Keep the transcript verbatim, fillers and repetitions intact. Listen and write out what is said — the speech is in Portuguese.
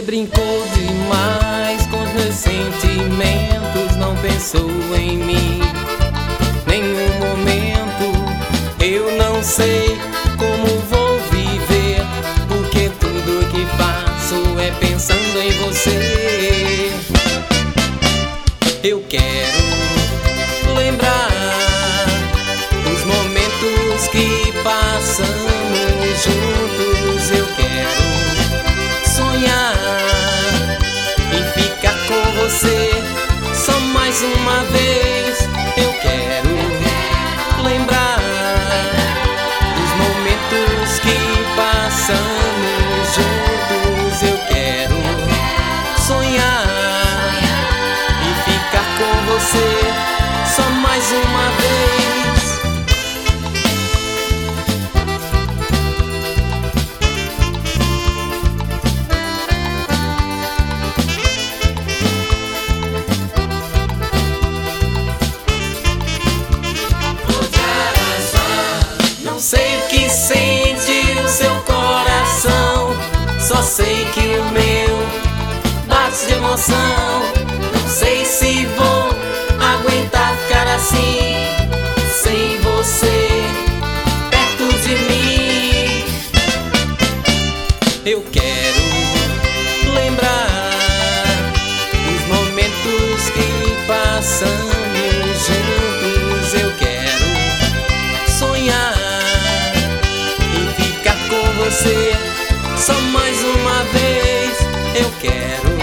brincou demais com os meus sentimentos, não pensou em mim nenhum momento. Eu não sei como vou viver, porque tudo que faço é pensando em você. Eu quero lembrar os momentos que passamos juntos. Eu quero sonhar e ficar com você só mais uma vez. Eu quero lembrar dos momentos que passamos juntos. Eu quero sonhar e ficar com você só mais uma vez. Não sei o que sente o seu coração, só sei que o meu bate de emoção. Não sei se vou aguentar ficar assim, sem você perto de mim. Eu quero lembrar os momentos que passamos juntos. Eu quero sonhar e ficar com você só mais uma vez. Eu quero